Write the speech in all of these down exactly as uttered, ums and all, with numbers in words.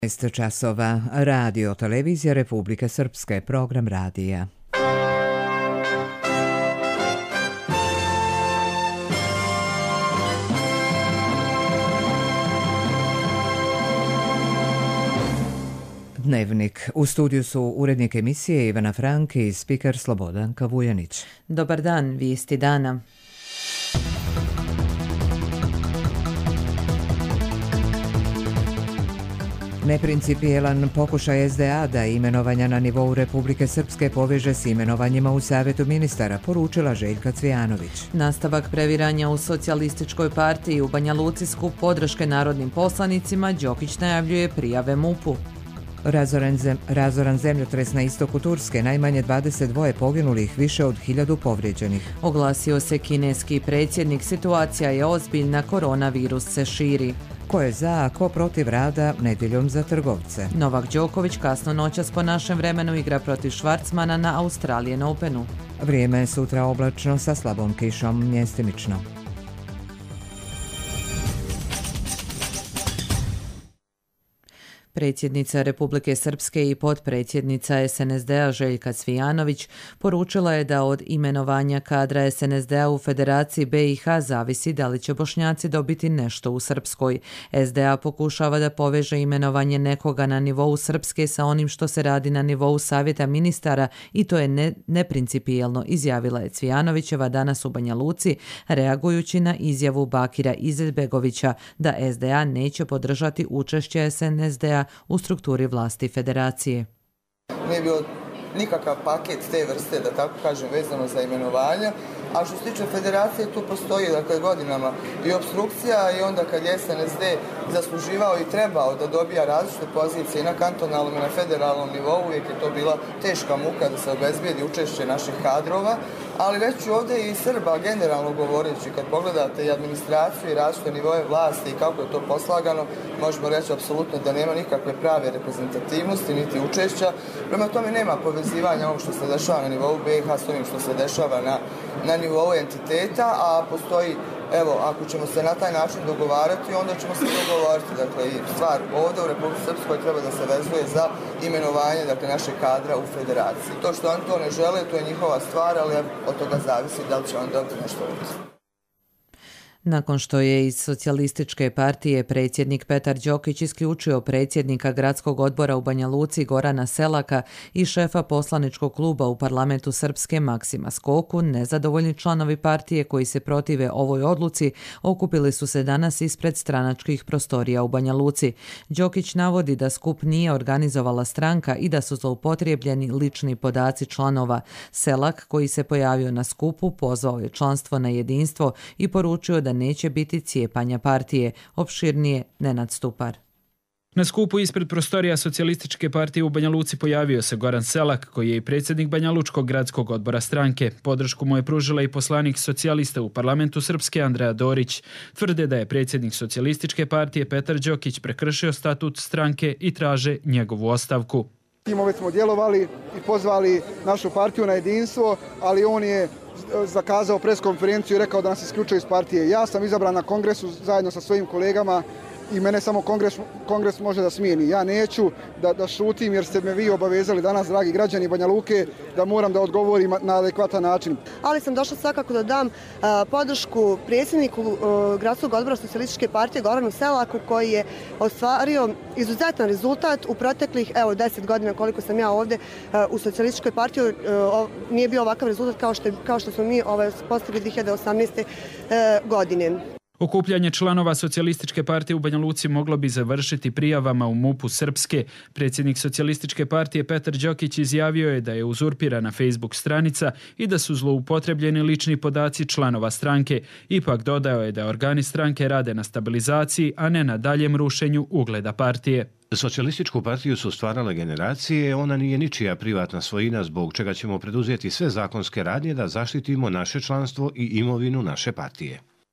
šest časova. Radio Televizija Republike Srpske, program radija. Dnevnik. U studiju su urednik emisije Ivana Frank i spiker Slobodanka Vujanić. Dobar dan, vijesti dana. Neprincipijelan pokušaj es de a da imenovanja na nivou Republike Srpske poveže s imenovanjima u Savetu ministara, poručila Željka Cvijanović. Nastavak previranja u Socijalističkoj partiji u Banja Luci, skup podrške narodnim poslanicima, Đokić najavljuje prijave mupu. Razoran, zem, razoran zemljotres na istoku Turske, najmanje dvadeset dva poginulih, više od hiljadu povrijeđenih. Oglasio se kineski predsjednik, situacija je ozbiljna, koronavirus se širi. Ko je za, a ko protiv rada nedjeljom za trgovce. Novak Đoković kasno noćas po našem vremenu igra protiv Švarcmana na Australian Openu. Vrijeme je sutra oblačno sa slabom kišom, mjestimično. Predsjednica Republike Srpske i potpredsjednica es en es de a Željka Cvijanović poručila je da od imenovanja kadra es en es de a u Federaciji be i ha zavisi da li će Bošnjaci dobiti nešto u Srpskoj. es de a pokušava da poveže imenovanje nekoga na nivou Srpske sa onim što se radi na nivou Savjeta ministara i to je ne, neprincipijelno, izjavila je Cvijanovićeva danas u Banja Luci, reagujući na izjavu Bakira Izetbegovića da es de a neće podržati učešće es en es de a u strukturi vlasti federacije. Nije bio nikakav paket te vrste, da tako kažem, vezano za imenovanja, a što se tiče federacije, tu postoji dakle, godinama i obstrukcija i onda kad je es en es de zasluživao i trebao da dobija različite pozicije i na kantonalnom i na federalnom nivou, uvijek je to bila teška muka da se obezbijedi učešće naših kadrova, ali reću ovdje i Srba generalno govoreći, kad pogledate i administraciju i različite nivoje vlasti i kako je to poslagano, možemo reći apsolutno da nema nikakve prave reprezentativnosti niti učešća. Prema tome nema povezivanja ovog što se dešava na nivou be i ha s ovim što se dešava na, na nivou entiteta, a postoji, evo, ako ćemo se na taj način dogovarati, onda ćemo se dogovoriti. Dakle, i stvar ovdje u Republike Srpskoj treba da se vezuje za imenovanje dakle, naše kadra u federaciji. To što oni to ne žele, to je njihova stvar, ali od toga zavisi da li će oni dobiti nešto ovdje. Nakon što je iz Socijalističke partije predsjednik Petar Đokić isključio predsjednika gradskog odbora u Banja Luci Gorana Selaka i šefa poslaničkog kluba u parlamentu Srpske Maksima Skoku, nezadovoljni članovi partije koji se protive ovoj odluci okupili su se danas ispred stranačkih prostorija u Banja Luci. Đokić navodi da skup nije organizovala stranka i da su zloupotrijebljeni lični podaci članova. Selak, koji se pojavio na skupu, pozvao je članstvo na jedinstvo i poručio da neće biti cijepanja partije. Opširnije Nenad Stupar. Na skupu ispred prostorija Socijalističke partije u Banja Luci pojavio se Goran Selak, koji je i predsjednik Banja Lučkog gradskog odbora stranke. Podršku mu je pružila i poslanik socijalista u parlamentu Srpske Andreja Dorić. Tvrde da je predsjednik Socijalističke partije Petar Đokić prekršio statut stranke i traže njegovu ostavku. Timove smo djelovali i pozvali našu partiju na jedinstvo, ali on je zakazao preskonferenciju i rekao da nas isključuje iz partije. Ja sam izabran na kongresu zajedno sa svojim kolegama i mene samo kongres, kongres može da smijeni. Ja neću da, da šutim jer ste me vi obavezali danas, dragi građani Banja Luke, da moram da odgovorim na adekvatan način. Ali sam došla svakako da dam a, podršku predsjedniku a, gradskog odbora Socijalističke partije Goranu Selaku, koji je ostvario izuzetan rezultat u proteklih evo deset godina koliko sam ja ovdje a, u Socijalističkoj partiji. A, nije bio ovakav rezultat kao što, kao što smo mi ovaj, postigli dvije hiljade osamnaeste. A, godine. Okupljanje članova Socijalističke partije u Banja Luci moglo bi završiti prijavama u mupu Srpske. Predsjednik Socijalističke partije Petar Đokić izjavio je da je uzurpirana Facebook stranica i da su zloupotrebljeni lični podaci članova stranke. Ipak dodao je da organi stranke rade na stabilizaciji, a ne na daljem rušenju ugleda partije. Socijalističku partiju su stvarale generacije, ona nije ničija privatna svojina, zbog čega ćemo preduzeti sve zakonske radnje da zaštitimo naše članstvo i imovinu naše partije.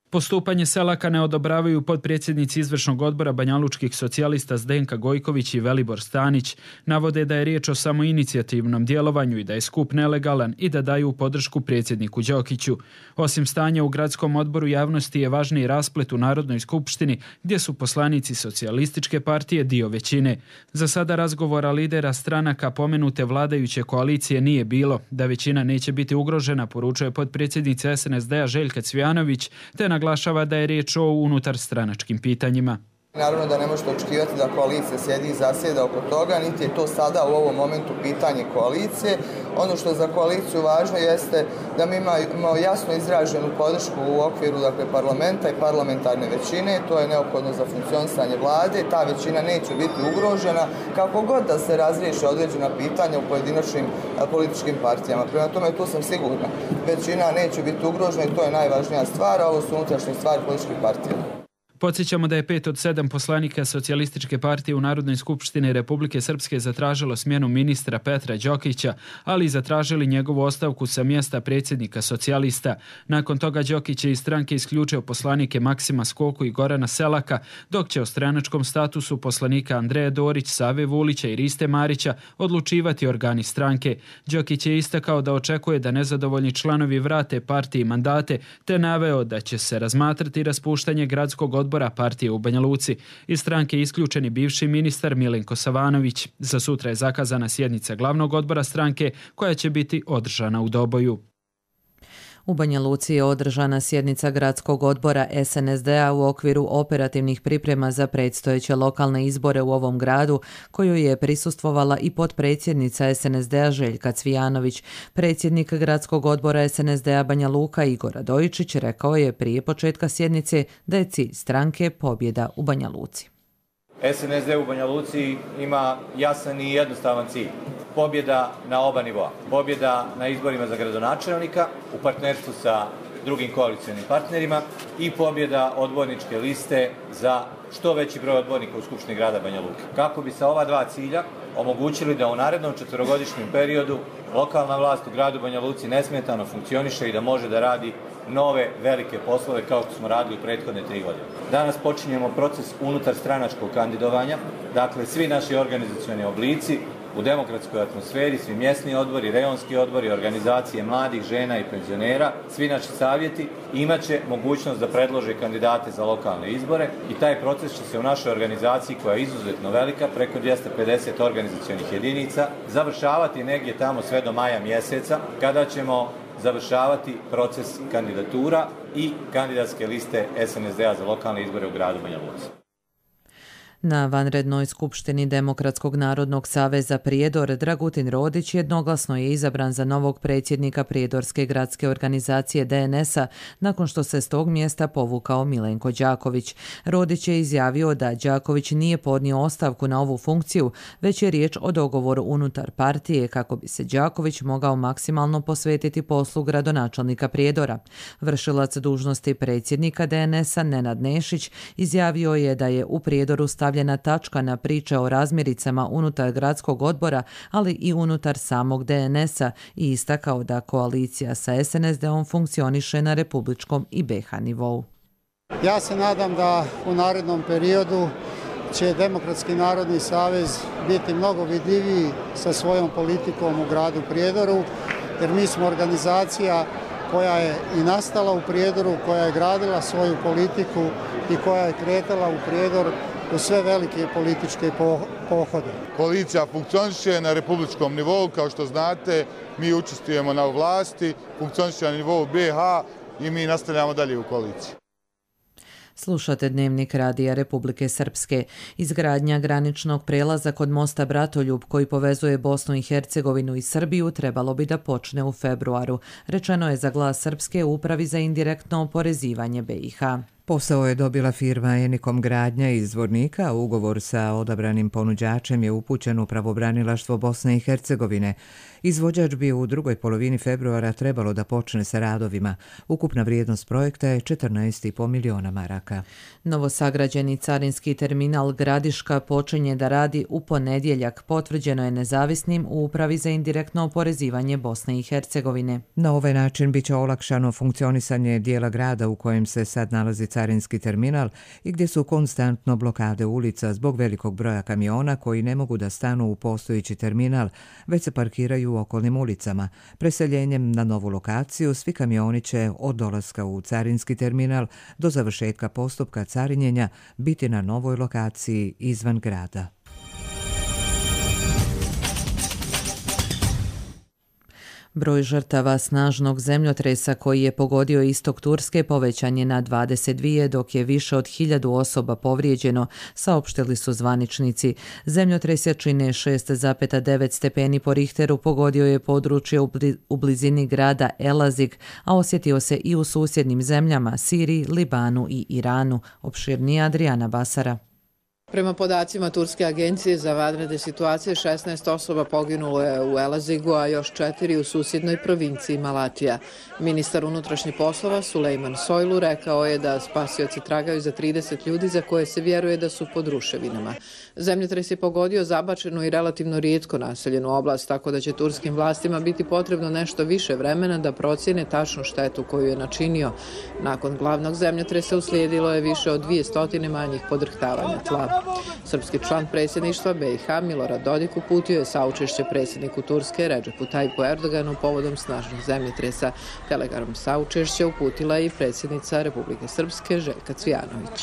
Postupanje Selaka ne odobravaju potpredsjednici izvršnog odbora banjalučkih socijalista Zdenka Gojković i Velibor Stanić. Navode da je riječ o samoinicijativnom djelovanju i da je skup nelegalan i da daju podršku predsjedniku Đokiću. Osim stanja u gradskom odboru, javnosti je važniji rasplet u Narodnoj skupštini gdje su poslanici socijalističke partije dio većine. Za sada razgovora lidera stranaka pomenute vladajuće koalicije nije bilo. Da većina neće biti ugrožena, poručuje potpredsjednica es en es de a Željka Cvijanović, te naglašava da je riječ o unutarstranačkim pitanjima. Naravno da ne možete očekivati da koalicija sjedi i zasjeda oko toga, niti je to sada u ovom momentu pitanje koalicije. Ono što je za koaliciju važno jeste da mi imamo jasno izraženu podršku u okviru dakle, parlamenta i parlamentarne većine. To je neophodno za funkcionisanje vlade. Ta većina neće biti ugrožena kako god da se razriješe određena pitanja u pojedinačnim političkim partijama. Prema tome tu sam sigurna. Većina neće biti ugrožena i to je najvažnija stvar, a ovo su unutrašnje stvari političkih partija. Podsjećamo da je pet od sedam poslanika socijalističke partije u Narodnoj skupštini Republike Srpske zatražilo smjenu ministra Petra Đokića, ali i zatražili njegovu ostavku sa mjesta predsjednika socijalista. Nakon toga Đokić je iz stranke isključio poslanike Maksima Skoku i Gorana Selaka, dok će o stranačkom statusu poslanika Andreja Dorić, Save Vulića i Riste Marića odlučivati organi stranke. Đokić je istakao da očekuje da nezadovoljni članovi vrate partiji mandate, te naveo da će se razmatrati raspuštanje gradskog odbora odbora partije u Banja Luci. Iz stranke isključeni bivši ministar Milenko Savanović. Za sutra je zakazana sjednica glavnog odbora stranke koja će biti održana u Doboju. U Banja Luci je održana sjednica gradskog odbora es en es de a u okviru operativnih priprema za predstojeće lokalne izbore u ovom gradu, koju je prisustvovala i potpredsjednica es en es de a Željka Cvijanović. Predsjednik gradskog odbora es en es de a Banja Luka Igor Radojičić rekao je prije početka sjednice da je cilj stranke pobjeda u Banja Luci. es en es de u Banja Luci ima jasan i jednostavan cilj. Pobjeda na oba nivoa. Pobjeda na izborima za gradonačelnika u partnerstvu sa drugim koalicionim partnerima i pobjeda odborničke liste za što veći broj odbornika u Skupštini grada Banja Luke. Kako bi sa ova dva cilja omogućili da u narednom četverogodišnjem periodu lokalna vlast u gradu Banja Luci nesmetano funkcioniše i da može da radi nove velike poslove kao što smo radili u prethodne tri godine. Danas počinjemo proces unutar stranačkog kandidovanja, dakle svi naši organizacioni oblici u demokratskoj atmosferi, svi mjesni odbori, rejonski odbori, organizacije mladih, žena i penzionera, svi naši savjeti imat će mogućnost da predlože kandidate za lokalne izbore i taj proces će se u našoj organizaciji, koja je izuzetno velika, preko dvjesto pedeset organizacionih jedinica, završavati negdje tamo sve do maja mjeseca, kada ćemo završavati proces kandidatura i kandidatske liste es en es de a za lokalne izbore u gradu Banja Luci. Na vanrednoj skupštini Demokratskog narodnog saveza Prijedor Dragutin Rodić jednoglasno je izabran za novog predsjednika Prijedorske gradske organizacije de en es a nakon što se s tog mjesta povukao Milenko Đaković. Rodić je izjavio da Đaković nije podnio ostavku na ovu funkciju, već je riječ o dogovoru unutar partije kako bi se Đaković mogao maksimalno posvetiti poslu gradonačelnika Prijedora. Vršilac dužnosti predsjednika de en es a Nenad Nešić izjavio je da je u Prijedoru stavljena tačka na priče o razmiricama unutar gradskog odbora, ali i unutar samog de en es a i istakao da koalicija sa es en es de om funkcioniše na republičkom i be ha nivou. Ja se nadam da u narednom periodu će Demokratski narodni savez biti mnogo vidljiviji sa svojom politikom u gradu Prijedoru, jer mi smo organizacija koja je i nastala u Prijedoru, koja je gradila svoju politiku i koja je kretala u Prijedor u sve velike političke pohode. Koalicija funkcioniše na republičkom nivou, kao što znate, mi učestvujemo na vlasti, funkcioniše na nivou be ha i mi nastavljamo dalje u koaliciji. Slušate Dnevnik radija Republike Srpske. Izgradnja graničnog prelaza kod mosta Bratoljub koji povezuje Bosnu i Hercegovinu i Srbiju trebalo bi da počne u februaru. Rečeno je za Glas Srpske u Upravi za indirektno oporezivanje be i ha. Posao je dobila firma Enikom Gradnja iz Zvornika, a ugovor sa odabranim ponuđačem je upućen u pravobranilaštvo Bosne i Hercegovine. Izvođač bi u drugoj polovini februara trebalo da počne sa radovima. Ukupna vrijednost projekta je četrnaest i po miliona maraka. Novosagrađeni carinski terminal Gradiška počinje da radi u ponedjeljak, potvrđeno je nezavisnim u Upravi za indirektno oporezivanje Bosne i Hercegovine. Na ovaj način biće olakšano funkcionisanje dijela grada u kojem se sad nalazi carinski terminal i gdje su konstantno blokade ulica zbog velikog broja kamiona koji ne mogu da stanu u postojeći terminal, već se parkiraju u okolnim ulicama. Preseljenjem na novu lokaciju svi kamioni će od dolaska u carinski terminal do završetka postupka carinjenja biti na novoj lokaciji izvan grada. Broj žrtava snažnog zemljotresa koji je pogodio istok Turske povećan je na dvadeset dvije, dok je više od hiljadu osoba povrijeđeno, saopštili su zvaničnici. Zemljotres jačine šest zarez devet stepeni po Richteru pogodio je područje u blizini grada Elazig, a osjetio se i u susjednim zemljama Siriji, Libanu i Iranu. Opširnije Adriana Basara. Prema podacima Turske agencije za vanredne situacije, šesnaest osoba poginulo je u Elazigu, a još četiri u susjednoj provinciji Malatija. Ministar unutrašnjih poslova Sulejman Soylu rekao je da spasioci tragaju za trideset ljudi za koje se vjeruje da su pod ruševinama. Zemljotres je pogodio zabačenu i relativno rijetko naseljenu oblast, tako da će turskim vlastima biti potrebno nešto više vremena da procjene tačnu štetu koju je načinio. Nakon glavnog zemljotresa uslijedilo je više od dvjesto manjih podrhtavanja tla. Srpski član predsjedništva B i H Milorad Dodik uputio je saučešće predsjedniku Turske Redžepu Tajpu Erdoganu povodom snažnih zemljotresa. Telegram saučešća uputila je i predsjednica Republike Srpske Željka Cvijanović.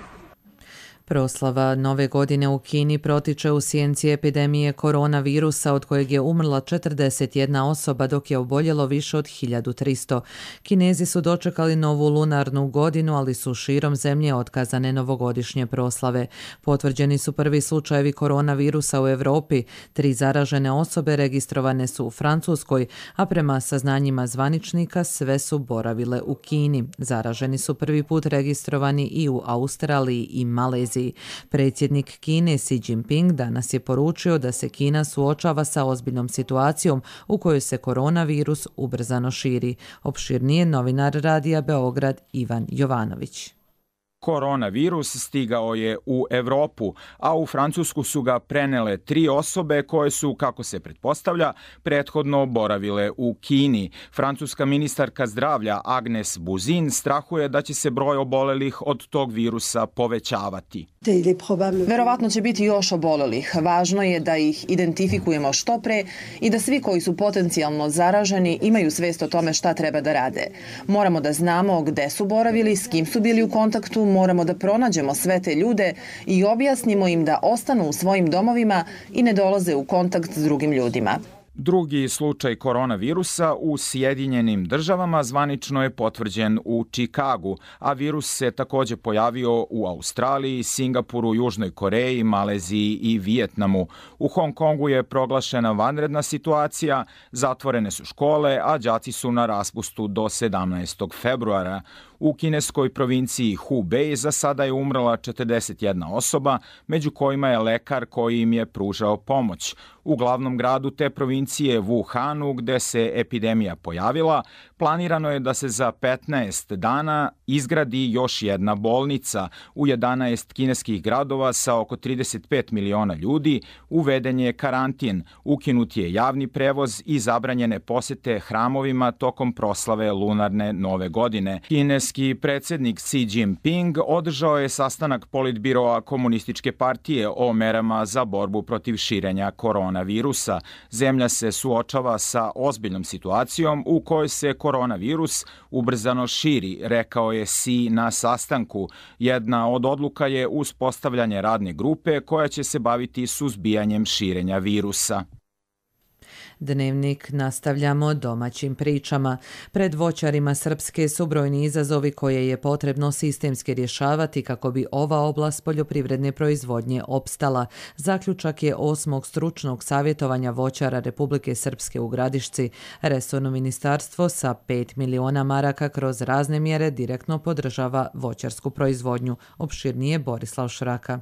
Proslava Nove godine u Kini protiče u sjenci epidemije koronavirusa od kojeg je umrla četrdeset jedna osoba dok je oboljelo više od hiljadu tristo. Kinezi su dočekali novu lunarnu godinu, ali su širom zemlje otkazane novogodišnje proslave. Potvrđeni su prvi slučajevi koronavirusa u Europi. Tri zaražene osobe registrovane su u Francuskoj, a prema saznanjima zvaničnika sve su boravile u Kini. Zaraženi su prvi put registrovani i u Australiji i Maleziji. Predsjednik Kine Xi Jinping danas je poručio da se Kina suočava sa ozbiljnom situacijom u kojoj se koronavirus ubrzano širi. Opširnije novinar Radija Beograd Ivan Jovanović. Koronavirus stigao je u Evropu, a u Francusku su ga prenele tri osobe koje su, kako se pretpostavlja, prethodno boravile u Kini. Francuska ministarka zdravlja Agnes Buzyn strahuje da će se broj obolelih od tog virusa povećavati. Verovatno će biti još obolelih. Važno je da ih identifikujemo što pre i da svi koji su potencijalno zaraženi imaju svest o tome šta treba da rade. Moramo da znamo gde su boravili, s kim su bili u kontaktu, moramo da pronađemo sve te ljude i objasnimo im da ostanu u svojim domovima i ne dolaze u kontakt s drugim ljudima. Drugi slučaj koronavirusa u Sjedinjenim državama zvanično je potvrđen u Čikagu, a virus se također pojavio u Australiji, Singapuru, Južnoj Koreji, Maleziji i Vijetnamu. U Hong Kongu je proglašena vanredna situacija, zatvorene su škole, a đaci su na raspustu do sedamnaestog februara. U kineskoj provinciji Hubei za sada je umrla četrdeset jedna osoba, među kojima je lekar koji im je pružao pomoć. U glavnom gradu te provincije Wuhanu, gde se epidemija pojavila, planirano je da se za petnaest dana izgradi još jedna bolnica. U jedanaest kineskih gradova sa oko trideset pet miliona ljudi uveden je karantin, ukinut je javni prevoz i zabranjene posete hramovima tokom proslave lunarne nove godine. Kineski predsjednik Xi Jinping održao je sastanak politbiroa Komunističke partije o merama za borbu protiv širenja koronavirusa. Zemlja se suočava sa ozbiljnom situacijom u kojoj se koronavirus ubrzano širi, rekao je Xi na sastanku. Jedna od odluka je uspostavljanje radne grupe koja će se baviti suzbijanjem širenja virusa. Dnevnik nastavljamo domaćim pričama. Pred voćarima Srpske su brojni izazovi koje je potrebno sistemski rješavati kako bi ova oblast poljoprivredne proizvodnje opstala. Zaključak je osmog stručnog savjetovanja voćara Republike Srpske u Gradišci. Resorno ministarstvo sa pet miliona maraka kroz razne mjere direktno podržava voćarsku proizvodnju. Opširnije Borislav Šraka.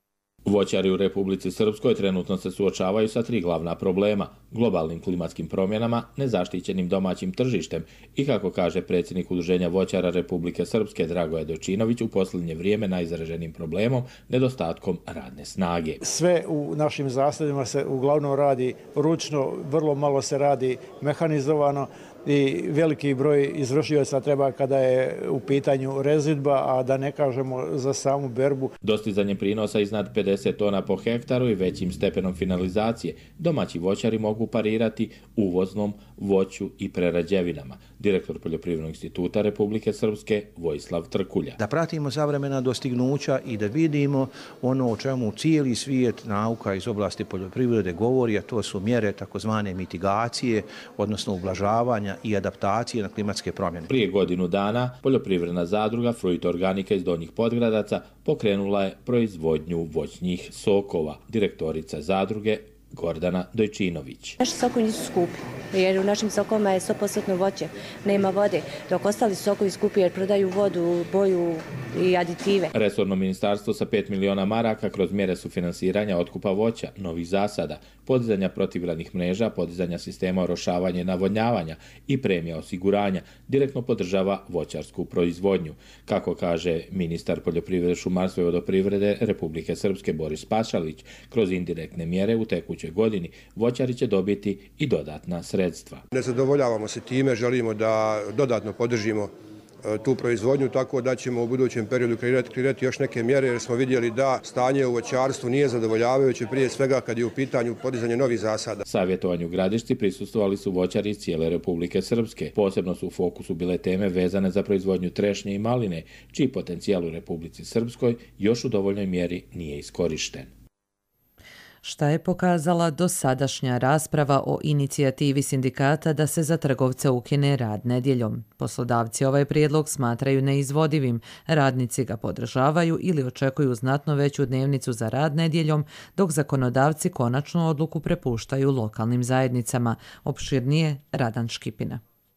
Voćari u Republici Srpskoj trenutno se suočavaju sa tri glavna problema: globalnim klimatskim promjenama, nezaštićenim domaćim tržištem i, kako kaže predsjednik Udruženja voćara Republike Srpske Dragoje Dojčinović, u posljednje vrijeme najizraženijim problemom nedostatkom radne snage. Sve u našim zasadima se uglavnom radi ručno, vrlo malo se radi mehanizovano i veliki broj izvršioca treba kada je u pitanju rezidba, a da ne kažemo za samu berbu. Dostizanje prinosa iznad pedeset tona po hektaru i većim stepenom finalizacije domaći voćari mogu parirati uvoznom voću i prerađevinama. Direktor Poljoprivrednog instituta Republike Srpske Vojislav Trkulja. Da pratimo savremena dostignuća i da vidimo ono o čemu cijeli svijet nauka iz oblasti poljoprivrede govori, a to su mjere takozvane mitigacije, odnosno ublažavanja i adaptacije na klimatske promjene. Prije godinu dana poljoprivredna zadruga Fruit Organika iz Donjih Podgradaca pokrenula je proizvodnju voćnih sokova. Direktorica zadruge Gordana Dojčinović. Naši sokovi nisu skupi, jer u našim sokovima je sto posto voće, nema vode, dok ostali sokovi skupi jer prodaju vodu, boju i aditive. Resorno ministarstvo sa pet miliona maraka kroz mjere sufinansiranja otkupa voća, novih zasada, podizanja protivgradnih mreža, podizanja sistema orošavanja i navodnjavanja i premija osiguranja direktno podržava voćarsku proizvodnju. Kako kaže ministar poljoprivrede, šumarstva i vodoprivrede Republike Srpske Boris Pašalić, kroz indirektne mjere u tekućoj godini voćari će dobiti i dodatna sredstva. Ne zadovoljavamo se time, želimo da dodatno podržimo tu proizvodnju, tako da ćemo u budućem periodu kreirati, kreirati još neke mjere, jer smo vidjeli da stanje u voćarstvu nije zadovoljavajuće, prije svega kad je u pitanju podizanje novih zasada. Savjetovanju u Gradišci prisustvovali su voćari iz cijele Republike Srpske. Posebno su u fokusu bile teme vezane za proizvodnju trešnje i maline, čiji potencijal u Republici Srpskoj još u dovoljnoj mjeri nije iskorišten. Šta je pokazala dosadašnja rasprava o inicijativi sindikata da se za trgovce ukine rad nedjeljom? Poslodavci ovaj prijedlog smatraju neizvodivim, radnici ga podržavaju ili očekuju znatno veću dnevnicu za rad nedjeljom, dok zakonodavci konačnu odluku prepuštaju lokalnim zajednicama. Opširnije Radan Škipina.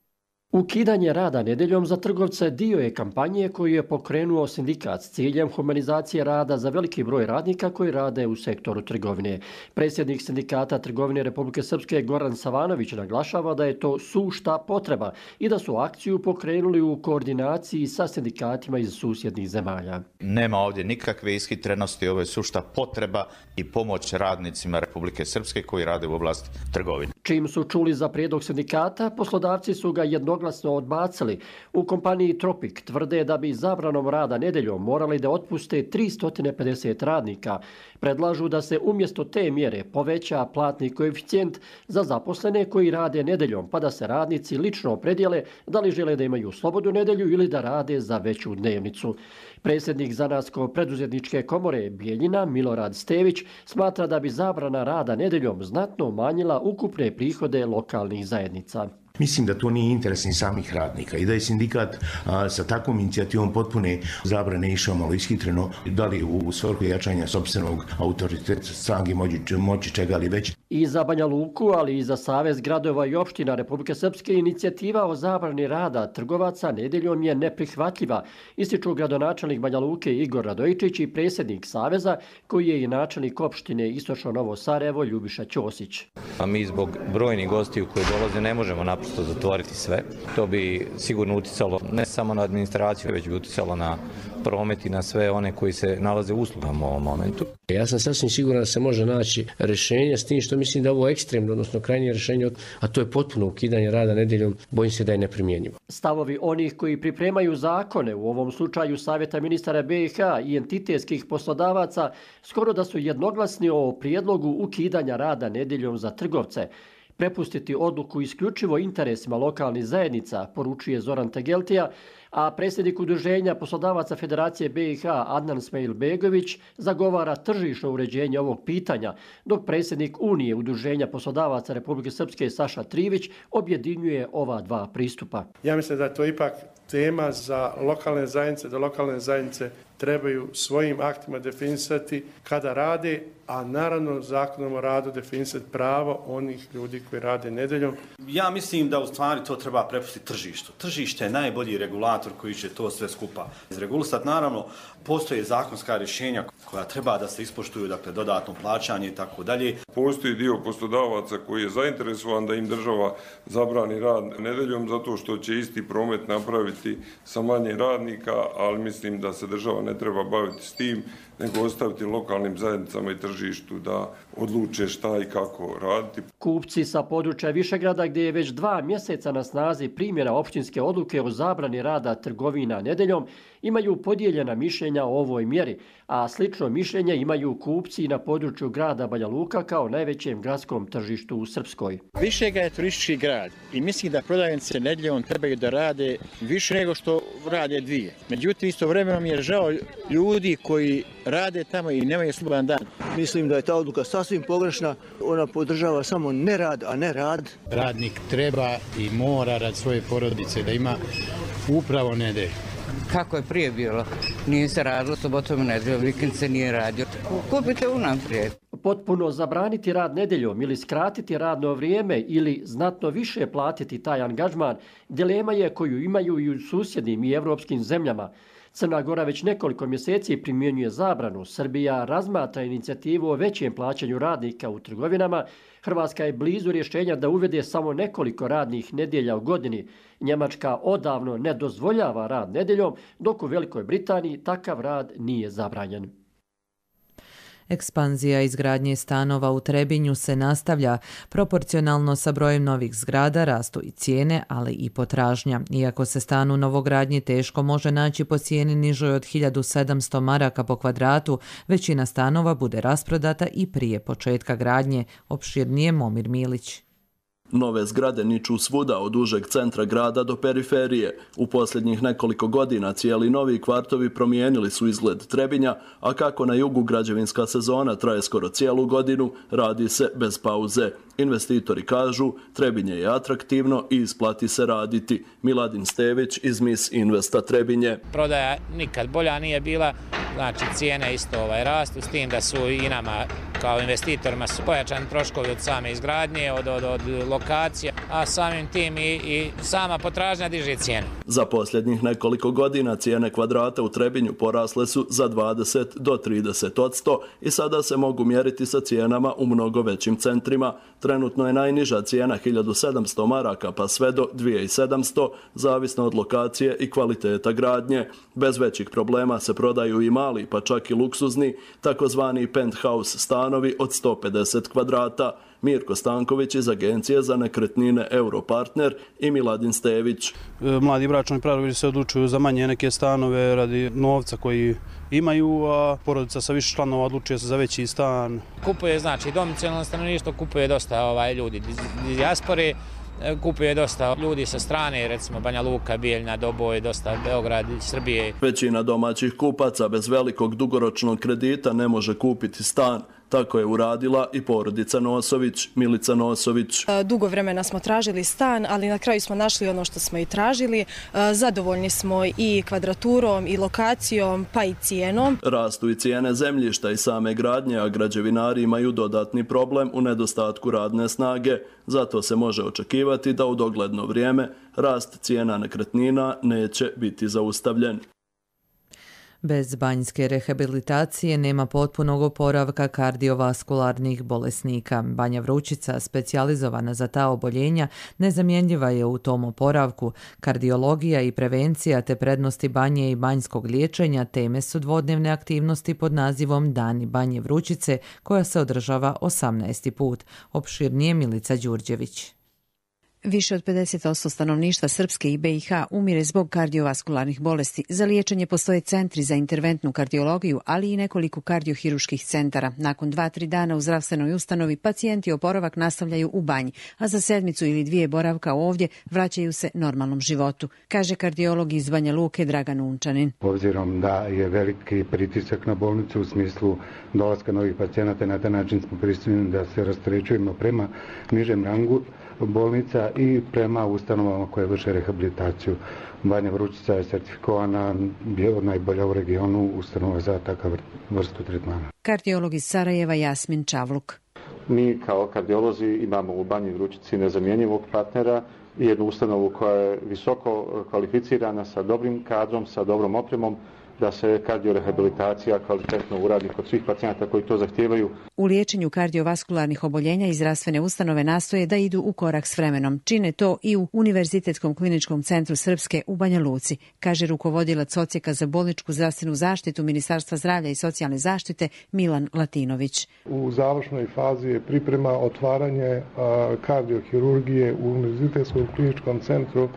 Ukidanje rada nedjeljom za trgovce dio je kampanje koju je pokrenuo sindikat s ciljem humanizacije rada za veliki broj radnika koji rade u sektoru trgovine. Predsjednik sindikata trgovine Republike Srpske Goran Savanović naglašava da je to sušta potreba i da su akciju pokrenuli u koordinaciji sa sindikatima iz susjednih zemalja. Nema ovdje nikakve ishitrenosti, ovo je sušta potreba i pomoć radnicima Republike Srpske koji rade u oblasti trgovine. Čim su čuli za prijedlog sindikata, poslodavci su ga jednoglasno odbacili. U kompaniji Tropik tvrde da bi zabranom rada nedjeljom morali da otpuste tristo pedeset radnika. Predlažu da se umjesto te mjere poveća platni koeficijent za zaposlene koji rade nedjeljom, pa da se radnici lično opredijele da li žele da imaju slobodnu nedjelju ili da rade za veću dnevnicu. Predsjednik Zanatsko-preduzetničke komore Bijeljina Milorad Stević smatra da bi zabrana rada nedjeljom znatno umanjila ukupne prihode lokalnih zajednica. Mislim da to nije interes ni samih radnika i da je sindikat a, sa takvom inicijativom potpune zabrane išao malo ishitreno, da li u svrhu jačanja sopstvenog autoriteta, snage moći, moći čega li već. I za Banja Luku, ali i za Savez gradova i opština Republike Srpske inicijativa o zabrani rada trgovaca nedjeljom je neprihvatljiva, ističu gradonačelnik Banja Luke Igor Radojičić i predsjednik Saveza, koji je i načelnik opštine Istočno Novo Sarajevo Ljubiša Ćosić. A mi zbog brojnih gostiju koji dolaze ne možemo naprosto zatvoriti sve. To bi sigurno uticalo ne samo na administraciju, već bi uticalo na promet i na sve one koji se nalaze u uslugama u ovom momentu. Ja sam sasvim siguran da se može naći rješenje, s tim što mislim da ovo je ekstremno, odnosno krajnje rješenje, a to je potpuno ukidanje rada nedjeljom, bojim se da je neprimjenjivo. Stavovi onih koji pripremaju zakone, u ovom slučaju Savjeta ministara B i H i entitetskih poslodavaca, skoro da su jednoglasni o prijedlogu ukidanja rada nedjeljom za trgovce. prepustiti odluku isključivo interesima lokalnih zajednica, poručuje Zoran Tegeltija, a predsjednik Udruženja poslodavaca Federacije B i H Adnan Smejlbegović zagovara tržišno uređenje ovog pitanja, dok predsjednik Unije Udruženja poslodavaca Republike Srpske Saša Trivić objedinjuje ova dva pristupa. Ja mislim da je to ipak tema za lokalne zajednice, da lokalne zajednice trebaju svojim aktima definisati kada rade, a naravno zakonom o radu definisati pravo onih ljudi koji rade nedeljom. Ja mislim da u stvari to treba prepustiti tržištu. Tržište je najbolji regulator koji će to sve skupa izregulisati. Naravno, postoje zakonska rješenja koja treba da se ispoštuju, dakle dodatno plaćanje i tako dalje. Postoji dio poslodavaca koji je zainteresovan da im država zabrani rad nedeljom zato što će isti promet napraviti sa manje radnika, ali mislim da se država ne treba baviti s tim, nego ostaviti lokalnim zajednicama i tržištu da odluče šta i kako raditi. Kupci sa područja Višegrada, gdje je već dva mjeseca na snazi primjena općinske odluke o zabrani rada trgovina nedeljom, imaju podijeljena mišljenja o ovoj mjeri, a slično mišljenje imaju kupci na području grada Banja Luka kao najvećem gradskom tržištu u Srpskoj. Višegrad je turistički grad i mislim da prodavnice nedeljom trebaju da rade više nego što rade dvije. Međutim, istovremeno mi je žao ljudi koji rade tamo i nemaju slobodan dan. Mislim da je ta odluka sasvim pogrešna. Ona podržava samo nerad, a ne rad. Radnik treba i mora rad svoje porodice da ima upravo nedelju. Kako je prije bilo? Nije se radilo subotom i nedeljom, vikend se nije radio. Kupite unaprijed. Potpuno zabraniti rad nedeljom ili skratiti radno vrijeme ili znatno više platiti taj angažman, dilema je koju imaju i u susjednim i evropskim zemljama. Crna Gora već nekoliko mjeseci primjenjuje zabranu. Srbija razmatra inicijativu o većem plaćanju radnika u trgovinama. Hrvatska je blizu rješenja da uvede samo nekoliko radnih nedjelja u godini. Njemačka odavno ne dozvoljava rad nedeljom, dok u Velikoj Britaniji takav rad nije zabranjen. Ekspanzija izgradnje stanova u Trebinju se nastavlja. Proporcionalno sa brojem novih zgrada rastu i cijene, ali i potražnja. Iako se stan u novogradnji teško može naći po cijeni nižoj od hiljadu sedamsto maraka po kvadratu, većina stanova bude rasprodata i prije početka gradnje. Opširnije Momir Milić. Nove zgrade niču svuda od užeg centra grada do periferije. U posljednjih nekoliko godina cijeli novi kvartovi promijenili su izgled Trebinja, a kako na jugu građevinska sezona traje skoro cijelu godinu, radi se bez pauze. Investitori kažu, Trebinje je atraktivno i isplati se raditi. Miladin Stević iz Miss Investa Trebinje. Prodaja nikad bolja nije bila, znači cijene isto ovaj rastu, s tim da su i nama kao investitorima su pojačani troškovi od same izgradnje, od, od, od lokacija, a samim tim i, i sama potražnja diže cijenu. Za posljednjih nekoliko godina cijene kvadrata u Trebinju porasle su za dvadeset do trideset odsto i sada se mogu mjeriti sa cijenama u mnogo većim centrima. Trenutno je najniža cijena hiljadu sedamsto maraka pa sve do dvije hiljade sedamsto, zavisno od lokacije i kvaliteta gradnje. Bez većih problema se prodaju i mali, pa čak i luksuzni, takozvani penthouse stanovi od sto pedeset kvadrata. Mirko Stanković iz Agencije za nekretnine Europartner i Miladin Stević. Mladi bračni parovi se odlučuju za manje neke stanove radi novca koji imaju, a porodica sa više članova odlučuje se za veći stan. Kupuje, znači, domicilno stanovništvo, kupuje dosta ovaj, ljudi iz dijaspore, kupuje dosta ljudi sa strane, recimo Banja Luka, Bijeljna, Doboj, dosta Beograd i Srbije. Većina domaćih kupaca bez velikog dugoročnog kredita ne može kupiti stan. Tako je uradila i porodica Nosović, Milica Nosović. Dugo vremena smo tražili stan, ali na kraju smo našli ono što smo i tražili. Zadovoljni smo i kvadraturom, i lokacijom, pa i cijenom. Rastu i cijene zemljišta i same gradnje, a građevinari imaju dodatni problem u nedostatku radne snage. Zato se može očekivati da u dogledno vrijeme rast cijena nekretnina neće biti zaustavljen. Bez banjske rehabilitacije nema potpunog oporavka kardiovaskularnih bolesnika. Banja Vrućica, specijalizovana za ta oboljenja, nezamjenjiva je u tom oporavku. Kardiologija i prevencija te prednosti banje i banjskog liječenja teme su dvodnevne aktivnosti pod nazivom Dani Banje Vrućice, koja se održava osamnaesti put. Opširnije Milica Đurđević. Više od pedeset posto stanovništva Srpske i be i ha umire zbog kardiovaskularnih bolesti. Za liječenje postoje centri za interventnu kardiologiju, ali i nekoliko kardiohiruških centara. Nakon dva, tri dana u zdravstvenoj ustanovi pacijenti oporavak nastavljaju u banji, a za sedmicu ili dvije boravka ovdje vraćaju se normalnom životu, kaže kardiolog iz Banja Luke Dragan Unčanin. Obzirom da je veliki pritisak na bolnicu u smislu dolaska novih pacijenata, na taj način smo prisiljeni da se rasterećujemo prema nižem rangu bolnica i prema ustanovama koje vrše rehabilitaciju. Banja Vrućica je sertifikovana, je najbolja u regionu ustanova za takav vrstu tretmana. Kardiolog iz Sarajeva Jasmin Čavluk. Mi kao kardiolozi imamo u Banji Vrućici nezamjenjivog partnera i jednu ustanovu koja je visoko kvalificirana sa dobrim kadrom, sa dobrom opremom, da se kardiorehabilitacija kvalitetno uradi kod svih pacijenata koji to zahtijevaju. U liječenju kardiovaskularnih oboljenja iz zdravstvene ustanove nastoje da idu u korak s vremenom. Čine to i u Univerzitetskom kliničkom centru Srpske u Banja Luci, kaže rukovodilac odsjeka za bolničku zdravstvenu zaštitu Ministarstva zdravlja i socijalne zaštite Milan Latinović. U završnoj fazi je priprema otvaranje kardiohirurgije u Univerzitetskom kliničkom centru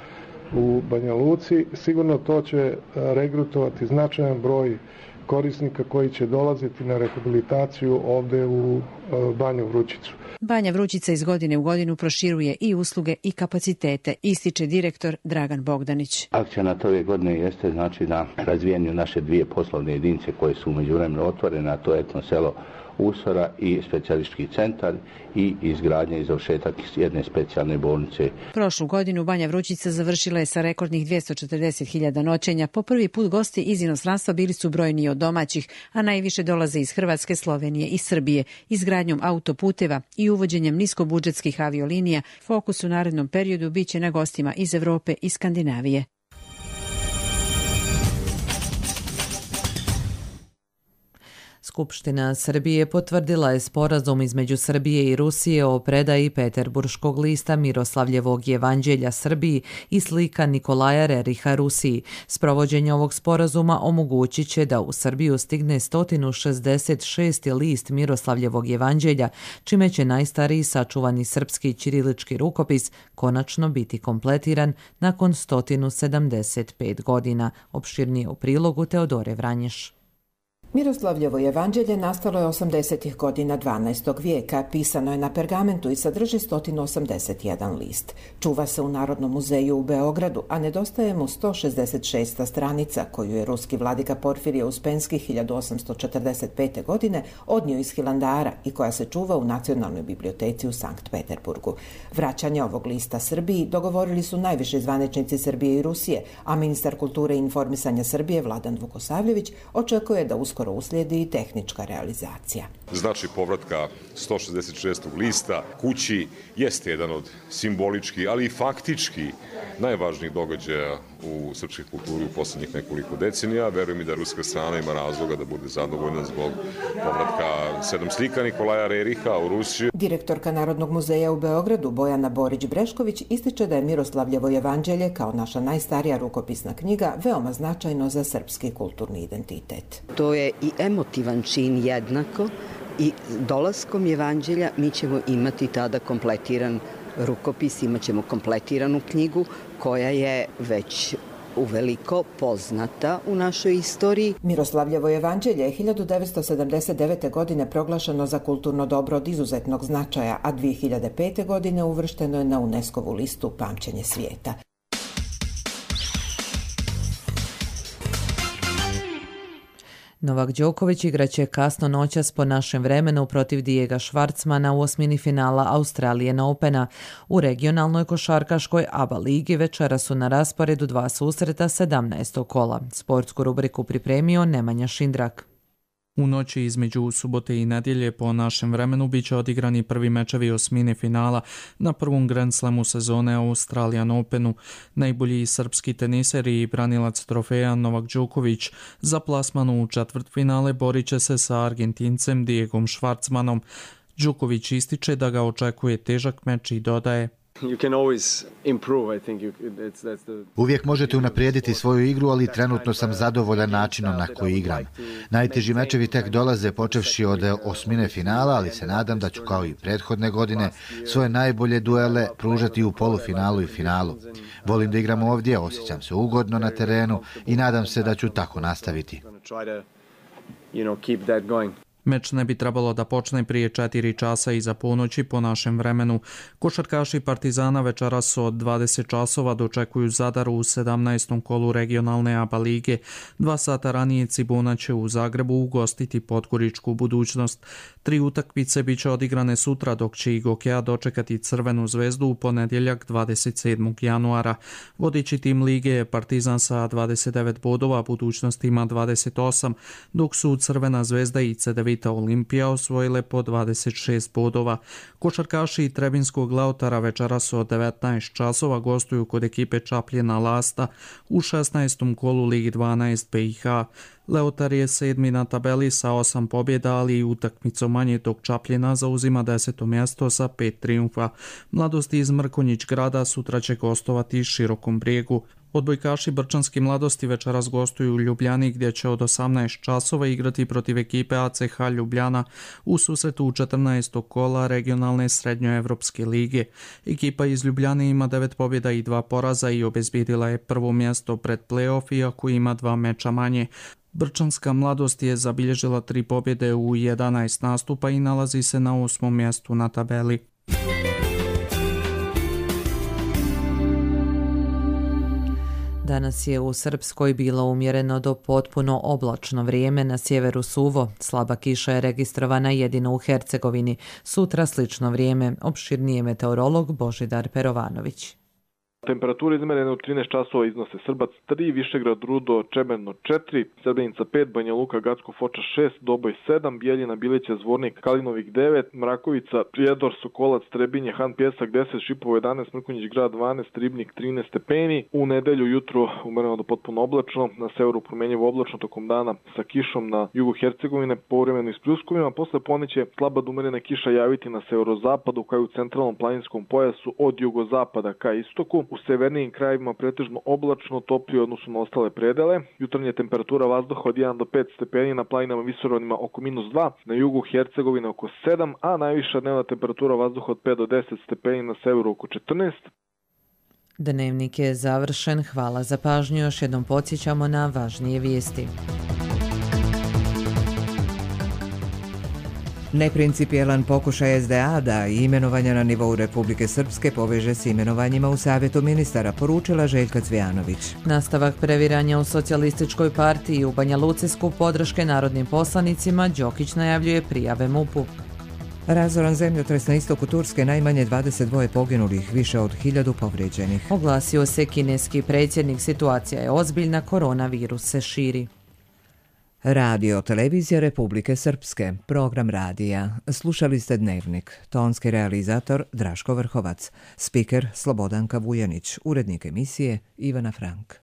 u Banja Luci. Sigurno to će regrutovati značajan broj korisnika koji će dolaziti na rehabilitaciju ovdje u Banju Vrućicu. Banja Vrućica iz godine u godinu proširuje i usluge i kapacitete, ističe direktor Dragan Bogdanić. Akcija na ove godine jeste znači na razvijanju naše dvije poslovne jedinice koje su međuvremeno otvorene, a to je etno selo Usora i specijalistički centar i izgradnja i završetak jedne specijalne bolnice. Prošlu godinu Banja Vrućica završila je sa rekordnih dvjesto četrdeset hiljada noćenja. Po prvi put gosti iz inostranstva bili su brojniji od domaćih, a najviše dolaze iz Hrvatske, Slovenije i Srbije. Izgradnjom autoputeva i uvođenjem niskobudžetskih aviolinija fokus u narednom periodu biće na gostima iz Evrope i Skandinavije. Skupština Srbije potvrdila je sporazum između Srbije i Rusije o predaji Peterburškog lista Miroslavljevog jevanđelja Srbiji i slika Nikolaja Reriha Rusiji. Sprovođenje ovog sporazuma omogućit će da u Srbiju stigne sto šezdeset šesti list Miroslavljevog jevanđelja, čime će najstariji sačuvani srpski ćirilički rukopis konačno biti kompletiran nakon sto sedamdeset pet godina. Opširnije u prilogu Teodore Vranješ. Miroslavljevo jevanđelje nastalo je osamdesetih godina dvanaestog vijeka, pisano je na pergamentu i sadrži sto osamdeset jedan list. Čuva se u Narodnom muzeju u Beogradu, a nedostaje mu sto šezdeset šesta stranica koju je ruski vladika Porfirije Uspenski hiljadu osamsto četrdeset pete. godine odnio iz Hilandara i koja se čuva u Nacionalnoj biblioteci u Sankt Peterburgu. Vraćanje ovog lista Srbiji dogovorili su najviši zvaničnici Srbije i Rusije, a ministar kulture i informisanja Srbije Vladan Vukosavljević očekuje da uskoro uslijedi i tehnička realizacija. Značaj povratka sto šezdeset šestog lista kući jeste jedan od simbolički, ali i faktički najvažnijih događaja u srpskoj kulturi u posljednjih nekoliko decenija. Verujem i da ruska strana ima razloga da bude zadovoljna zbog povratka sedam slika Nikolaja Reriha u Rusiju. Direktorka Narodnog muzeja u Beogradu Bojana Borić-Brešković ističe da je Miroslavljevo jevanđelje kao naša najstarija rukopisna knjiga veoma značajno za srpski kulturni identitet. To je i emotivan čin jednako i dolaskom jevanđelja mi ćemo imati tada kompletiran rukopis, imat ćemo kompletiranu knjigu koja je već uveliko poznata u našoj istoriji. Miroslavljevo jevanđelje je hiljadu devetsto sedamdeset devete. godine proglašeno za kulturno dobro od izuzetnog značaja, a dvije hiljade pete. godine uvršteno je na UNESCO-vu listu Pamćenje svijeta. Novak Đoković igraće kasno noćas po našem vremenu protiv Dijega Švarcmana u osmini finala Australian Opena. U regionalnoj košarkaškoj A B A ligi večera su na rasporedu dva susreta sedamnaestog kola. Sportsku rubriku pripremio Nemanja Šindrak. U noći između subote i nedjelje po našem vremenu biće odigrani prvi mečevi osmine finala na prvom Grand Slamu sezone Australian Openu. Najbolji srpski teniser i branilac trofeja Novak Đoković za plasmanu u četvrtfinale borit će se sa Argentincem Diegom Švarcmanom. Đoković ističe da ga očekuje težak meč i dodaje: Uvijek možete unaprijediti svoju igru, ali trenutno sam zadovoljan načinom na koji igram. Najteži mečevi tek dolaze počevši od osmine finala, ali se nadam da ću kao i prethodne godine svoje najbolje duele pružati u polufinalu i finalu. Volim da igram ovdje, osjećam se ugodno na terenu i nadam se da ću tako nastaviti. Meč ne bi trebalo da počne prije četiri časa iza ponoći po našem vremenu. Košarkaši Partizana večeras od dvadeset časova dočekuju Zadar u sedamnaestom kolu regionalne A B A lige. Dva sata ranije Cibona će u Zagrebu ugostiti Podgoričku Budućnost. Tri utakmice bit će odigrane sutra, dok će i Gokeja dočekati Crvenu zvezdu u ponedjeljak dvadeset sedmog januara. Vodeći tim lige je Partizan sa dvadeset devet bodova, Budućnost ima dvadeset osam, dok su Crvena zvezda i Cedevita Olimpija osvojile po dvadeset šest bodova. Košarkaši Trebinskog Lautara večeras od devetnaest časova gostuju kod ekipe Čapljina Lasta u šesnaestom kolu Ligi dvanaest B i H. Leotar je sedmi na tabeli sa osam pobjeda, ali i utakmicom manje, dok Čapljina zauzima deseto mjesto sa pet triumfa. Mladosti iz Mrkonjić grada sutra će gostovati Širokom Brijegu. Odbojkaši Brčanski mladosti večeras gostuju u Ljubljani, gdje će od osamnaest časova igrati protiv ekipe A C H Ljubljana u susretu u četrnaestog kola regionalne srednjoevropske lige. Ekipa iz Ljubljane ima devet pobjeda i dva poraza i obezbijedila je prvo mjesto pred play-off, iako ima dva meča manje. Brčanska mladost je zabilježila tri pobjede u jedanaest nastupa i nalazi se na osmom mjestu na tabeli. Danas je u Srpskoj bilo umjereno do potpuno oblačno vrijeme, na sjeveru suvo. Slaba kiša je registrovana jedino u Hercegovini. Sutra slično vrijeme, opširnije meteorolog Božidar Perovanović. Temperature izmerene u trinaest časova iznose Srbac tri, Višegrad, Rudo, Čemerno četiri, Srebrenica pet, Banja Luka, Gacko Foča šest, Doboj sedam, Bijeljina, Bileća, Zvornik, Kalinovik devet, Mrakovica, Prijedor, Sokolac, Trebinje, Han Pjesak deset, Šipovo jedanaest, Mrkonjić grad dvanaest, Ribnik trinaest stepeni. U nedelju jutro umereno do potpuno oblačno, na severu promjenjivo oblačno tokom dana sa kišom, na jugu Hercegovine povremeno i s pljuskovima, posle poneće slaba do umerena kiša javiti na severozapadu kao i u centralnom planinskom pojasu od jugozapada ka istoku. U severnijim krajevima pretežno oblačno, toplije odnosno na ostale predele. Jutarnja temperatura vazduha od jedan do pet stepeni, na planinama visoravnima oko minus dva, na jugu Hercegovine oko sedam, a najviša dnevna temperatura vazduha od pet do deset stepeni, na severu oko četrnaest. Dnevnik je završen, hvala za pažnju, još jednom podsjećamo na važnije vijesti. Neprincipijelan pokušaj es de a da imenovanja na nivou Republike Srpske poveže s imenovanjima u Savjetu ministara, poručila Željka Cvijanović. Nastavak previranja u socijalističkoj partiji u Banja Luci, skup podrške narodnim poslanicima, Đokić najavljuje prijave mupu. Razoran zemljotres na istoku Turske, najmanje dvadeset dva poginulih, više od hiljadu povrijeđenih. Oglasio se kineski predsjednik, situacija je ozbiljna, koronavirus se širi. Radio Televizija Republike Srpske, program radija. Slušali ste Dnevnik. Tonski realizator Draško Vrhovac. Spiker Slobodanka Vujanić. Urednik emisije Ivana Frank.